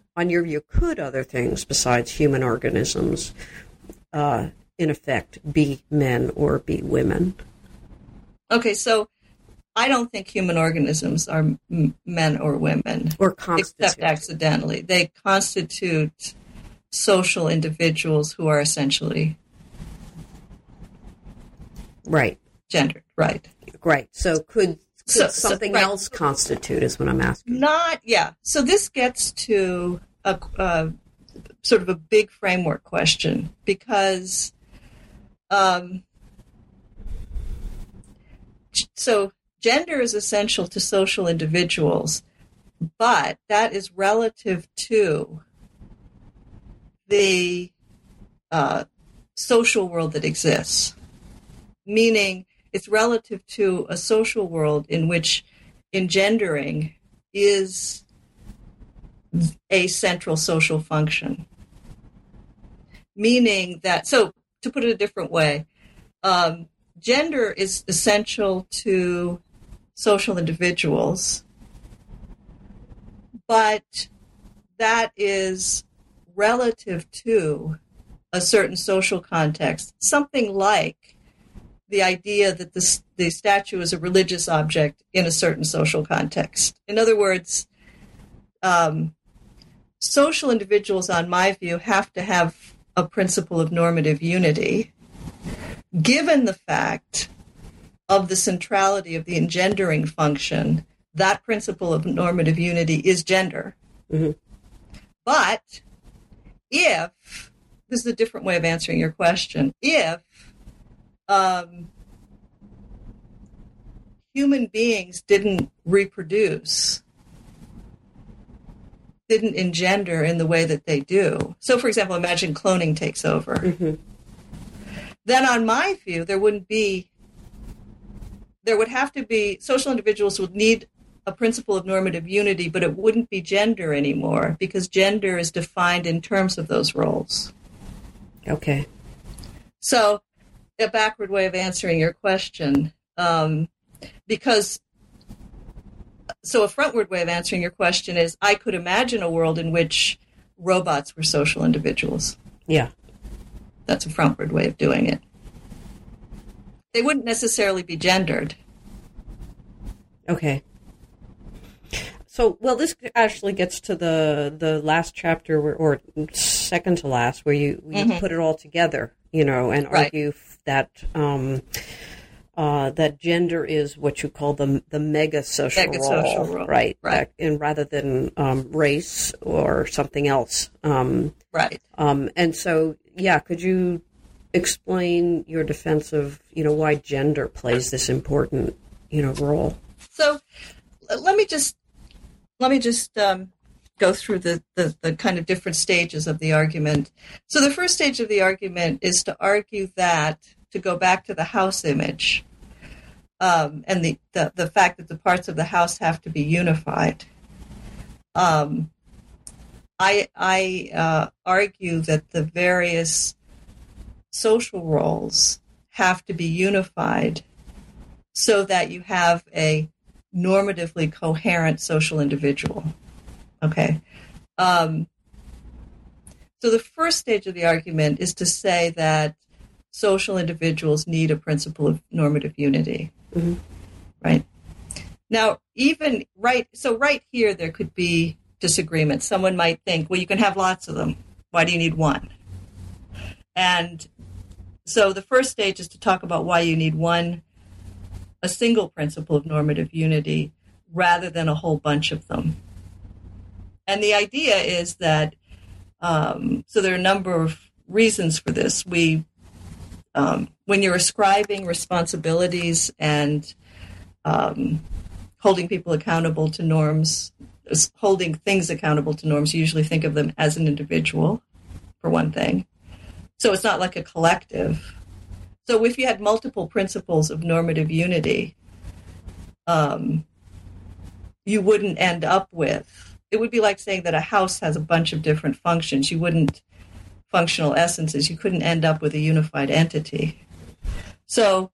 A: besides human organisms in effect be men or be women?
B: Okay, so I don't think human organisms are men or women.
A: Or constitute.
B: Except accidentally. They constitute social individuals who are essentially
A: right.
B: gendered. Right.
A: Right. So could something else constitute is what I'm asking.
B: So this gets to a sort of a big framework question, because so gender is essential to social individuals, but that is relative to the social world that exists, meaning it's relative to a social world in which engendering is a central social function. Meaning that, so to put it a different way, gender is essential to social individuals, but that is relative to a certain social context, something like the idea that the statue is a religious object in a certain social context. In other words, social individuals, on my view, have to have a principle of normative unity, given the fact of the centrality of the engendering function. That principle of normative unity is gender. Mm-hmm. But if, this is a different way of answering your question, if human beings didn't reproduce, didn't engender in the way that they do. So, for example, imagine cloning takes over. Mm-hmm. Then, on my view, there would have to be, social individuals would need a principle of normative unity, but it wouldn't be gender anymore, because gender is defined in terms of those roles.
A: Okay.
B: So, a backward way of answering your question, because, so a frontward way of answering your question is, I could imagine a world in which robots were social individuals.
A: Yeah.
B: That's a frontward way of doing it. They wouldn't necessarily be gendered.
A: Okay. So, well, this actually gets to the last chapter, or second to last, where you mm-hmm. put it all together, and argue that that gender is what you call the mega social role, right? And rather than race or something else,
B: right?
A: And so, could you explain your defense of why gender plays this important role?
B: So, let me just go through the kind of different stages of the argument. So the first stage of the argument is to argue that, to go back to the house image, and the fact that the parts of the house have to be unified. I argue that the various social roles have to be unified so that you have a normatively coherent social individual. Okay. So the first stage of the argument is to say that social individuals need a principle of normative unity. Mm-hmm. Right. Now, right here, there could be disagreement. Someone might think, well, you can have lots of them. Why do you need one? And so the first stage is to talk about why you need a single principle of normative unity rather than a whole bunch of them. And the idea is that, so there are a number of reasons for this. When you're ascribing responsibilities and holding people accountable to norms, holding things accountable to norms, you usually think of them as an individual, for one thing. So it's not like a collective. So if you had multiple principles of normative unity, you wouldn't end up with, it would be like saying that a house has a bunch of different functions. Functional essences, you couldn't end up with a unified entity. So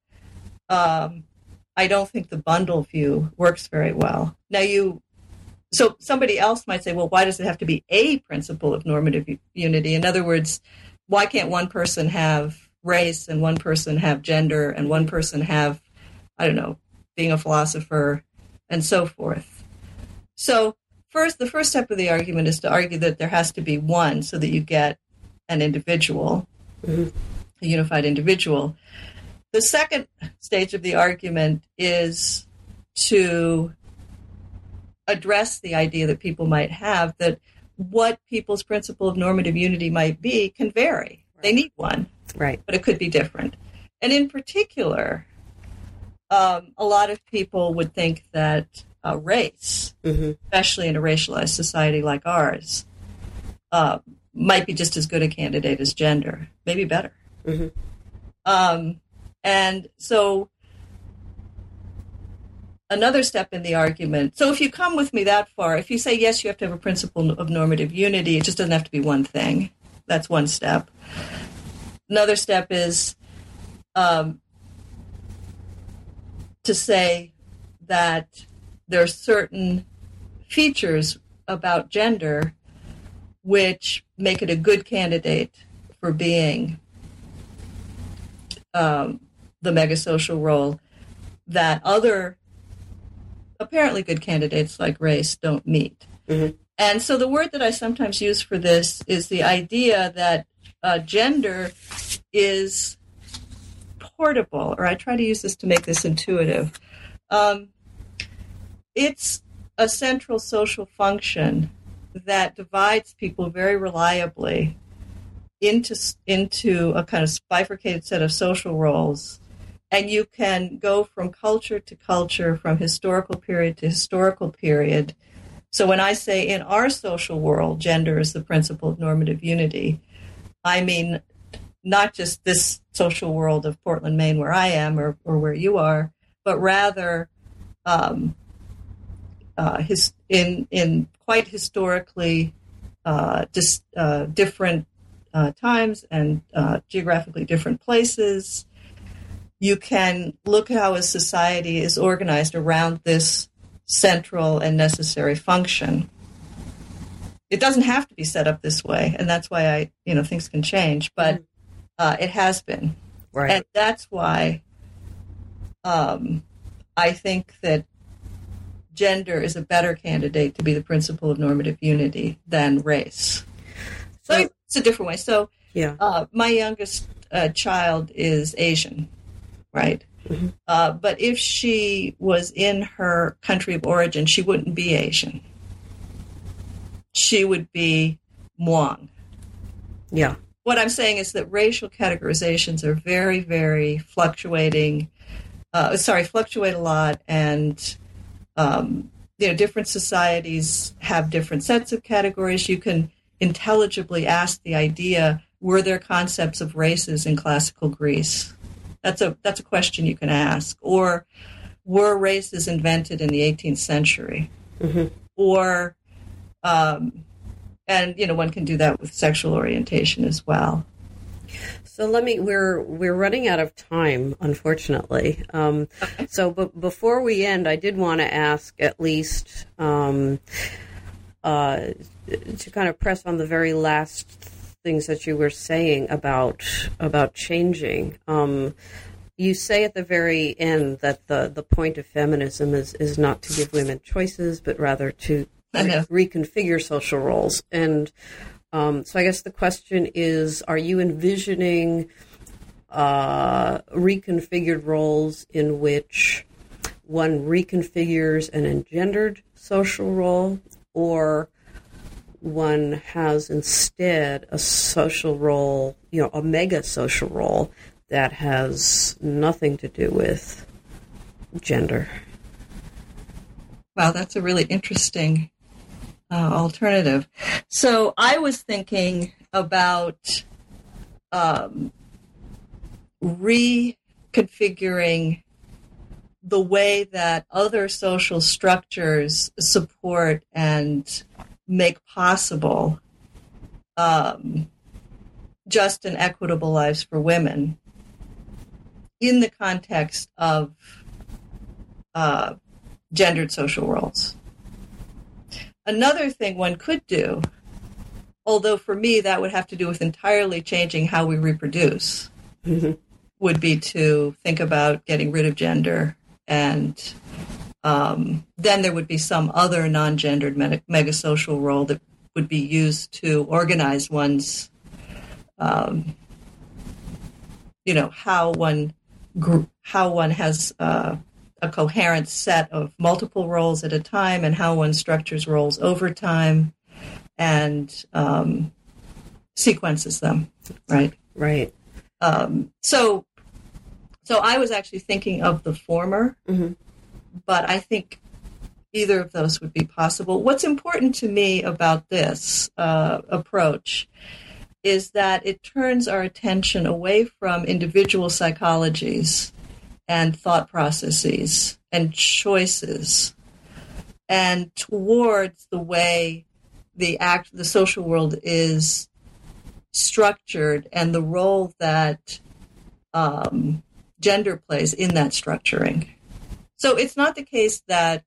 B: I don't think the bundle view works very well. So somebody else might say, well, why does it have to be a principle of normative unity? In other words, why can't one person have race and one person have gender and one person have, I don't know, being a philosopher and so forth? So the first step of the argument is to argue that there has to be one so that you get an individual, a unified individual. The second stage of the argument is to address the idea that people might have that what people's principle of normative unity might be can vary. Right. They need one, right? But it could be different. And in particular, a lot of people would think that race, especially in a racialized society like ours, might be just as good a candidate as gender, maybe better. And so another step in the argument, so if you come with me that far, if you say, yes, you have to have a principle of normative unity, it just doesn't have to be one thing. That's one step. Another step is to say that there are certain features about gender which make it a good candidate for being the megasocial role that other apparently good candidates like race don't meet. And so the word that I sometimes use for this is the idea that gender is portable, or I try to use this to make this intuitive. It's a central social function that divides people very reliably into a kind of bifurcated set of social roles. And you can go from culture to culture, from historical period to historical period. So when I say in our social world, gender is the principle of normative unity, I mean not just this social world of Portland, Maine, where I am or where you are, but rather in quite historically different times and geographically different places. You can look how a society is organized around this central and necessary function. It doesn't have to be set up this way, and that's why things can change, but it has been. Right. And that's why I think that gender is a better candidate to be the principle of normative unity than race. So it's a different way. So my youngest child is Asian, right? But if she was in her country of origin, she wouldn't be Asian. She would be Hmong. Yeah. What I'm saying is that racial categorizations are very, very fluctuate a lot, and different societies have different sets of categories. You can intelligibly ask the idea, were there concepts of races in classical Greece? That's a question you can ask. Or were races invented in the 18th century? Or one can do that with sexual orientation as well.
A: So we're running out of time, unfortunately. Okay. So before we end, I did want to ask at least to kind of press on the very last things that you were saying about changing. You say at the very end that the point of feminism is not to give women choices, but rather to reconfigure social roles. And so I guess the question is, are you envisioning reconfigured roles in which one reconfigures an engendered social role, or one has instead a social role, a mega social role that has nothing to do with gender?
B: Wow, that's a really interesting alternative. So I was thinking about reconfiguring the way that other social structures support and make possible just and equitable lives for women in the context of gendered social roles. Another thing one could do, although for me that would have to do with entirely changing how we reproduce, would be to think about getting rid of gender, and then there would be some other non-gendered mega social role that would be used to organize one's, how one has a coherent set of multiple roles at a time, and how one structures roles over time and sequences them, right?
A: Right.
B: So I was actually thinking of the former, but I think either of those would be possible. What's important to me about this approach is that it turns our attention away from individual psychologies and thought processes and choices, and towards the way the social world is structured and the role that gender plays in that structuring. So it's not the case that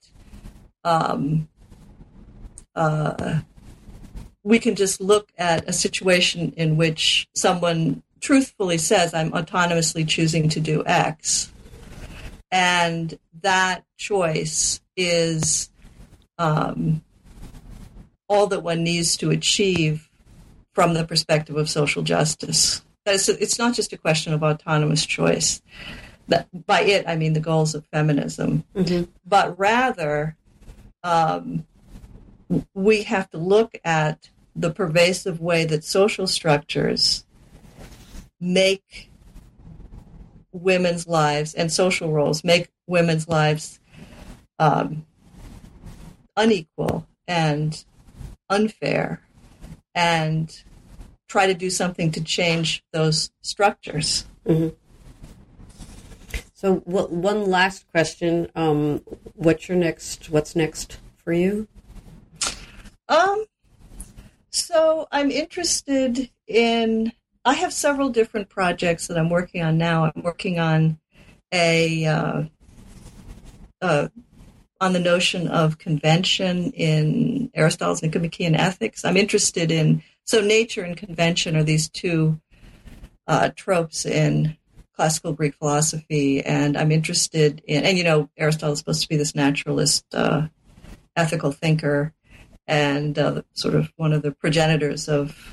B: we can just look at a situation in which someone truthfully says, I'm autonomously choosing to do X, and that choice is all that one needs to achieve from the perspective of social justice. It's not just a question of autonomous choice. By it, I mean the goals of feminism. But rather, we have to look at the pervasive way that social structures make women's lives, and social roles make women's lives unequal and unfair, and try to do something to change those structures.
A: So one last question. What's next for you?
B: So I'm interested in, I have several different projects that I'm working on now. I'm working on on the notion of convention in Aristotle's Nicomachean Ethics. I'm interested in, so nature and convention are these two tropes in classical Greek philosophy, and I'm interested in, and Aristotle is supposed to be this naturalist, ethical thinker, and sort of one of the progenitors of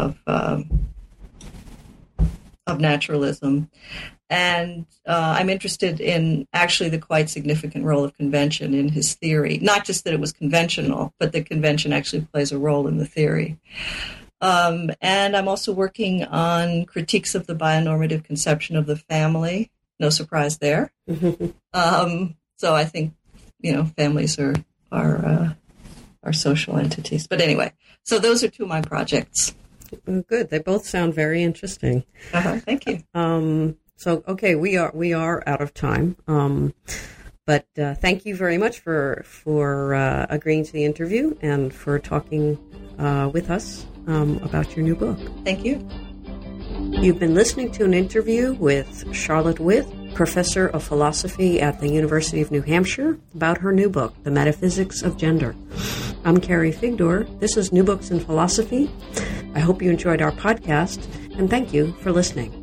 B: naturalism. And I'm interested in actually the quite significant role of convention in his theory. Not just that it was conventional, but that convention actually plays a role in the theory. And I'm also working on critiques of the bionormative conception of the family. No surprise there. So I think, families are social entities. But anyway, so those are two of my projects.
A: Good. They both sound very interesting.
B: Thank you.
A: So, okay, we are out of time. But thank you very much for agreeing to the interview and for talking with us about your new book.
B: Thank you.
A: You've been listening to an interview with Charlotte Wyth, professor of philosophy at the University of New Hampshire, about her new book, The Metaphysics of Gender. I'm Carrie Figdor. This is New Books in Philosophy. I hope you enjoyed our podcast, and thank you for listening.